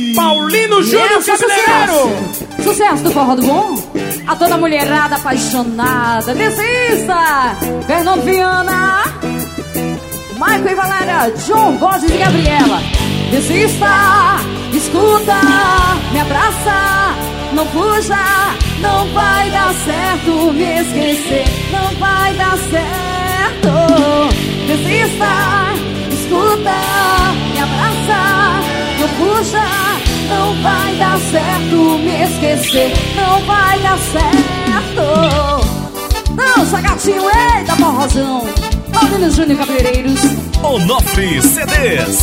Paulino Júnior Cabeleireiro. Sucesso do forró do bom. A toda mulherada apaixonada. Desista. Fernando Viana, Michael e Valéria, John, Borges e Gabriela. Desista, escuta, me abraça, não fuja, não vai dar certo me esquecer, não vai dar certo. Desista, escuta, me abraça, não fuja, não vai dar certo me esquecer, não vai dar certo. Dança, gatinho, eita, forrozão. Paulino Júnior Cabeleireiros, Onofre CDs,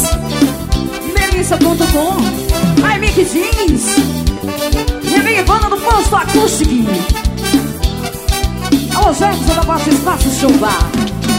Melissa.com, Raimic Jeans, Remig Banda do Posto Acústico. Alô, Jefferson da Baixa Espaço Show Bar.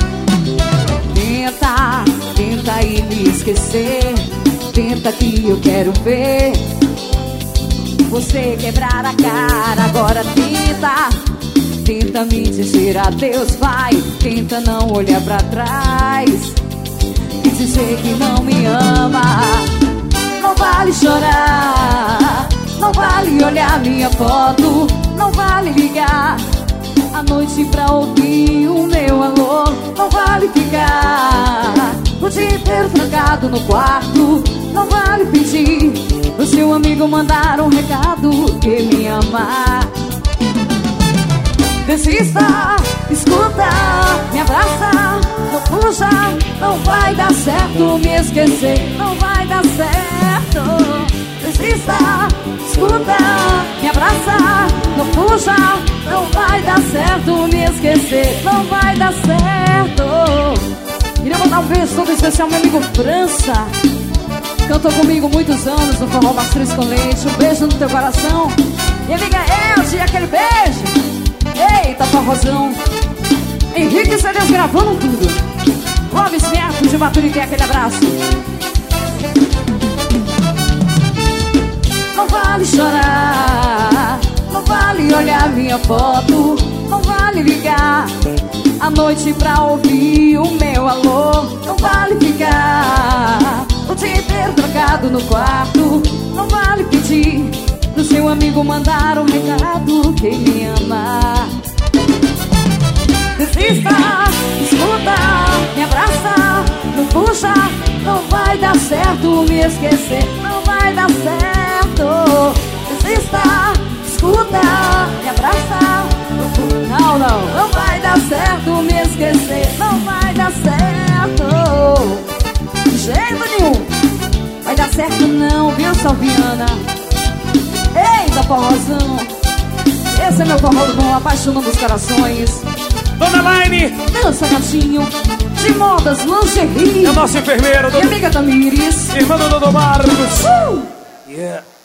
Tenta aí me esquecer, tenta que eu quero ver você quebrar a cara. Agora tenta me dizer adeus, vai. Tenta não olhar pra trás e dizer que não me ama. Não vale chorar, não vale olhar minha foto, não vale ligar à noite pra ouvir o meu alô. Não vale ficar o dia inteiro trancado no quarto, não vale pedir o seu amigo mandar um recado que me ama. Desista, escuta, me abraça, não fuja, não vai dar certo me esquecer, não vai dar certo. Desista, escuta, me abraça, não fuja, não vai dar certo me esquecer, não vai dar certo. Queria mandar um beijo todo especial ao meu amigo França, cantou comigo muitos anos no Forró Mastruz com Leite. Um beijo no teu coração. E amiga Elge, aquele beijo. Eita, forrozão. Henrique CDs gravando tudo. Clóvis Neto de Baturique, aquele abraço. Não vale chorar, não vale olhar minha foto, não vale ligar à noite pra ouvir o meu alô. Não vale ficar o dia inteiro trancado no quarto, não vale pedir do seu amigo mandar um recado que me ama. Desista, escuta, me abraça, não fuja, não vai dar certo me esquecer, não vai dar certo. Desista, escuta, me abraça, não vai dar certo me esquecer, não vai dar certo. De jeito nenhum vai dar certo não, viu, Salviana? Eita, forrozão. Esse é meu forró do bom, apaixonando os corações. Dona Laine, dança, gatinho, de modas, lingerie. é o nosso enfermeiro, minha amiga Tamires, irmã do Dodô Marcos. Yeah.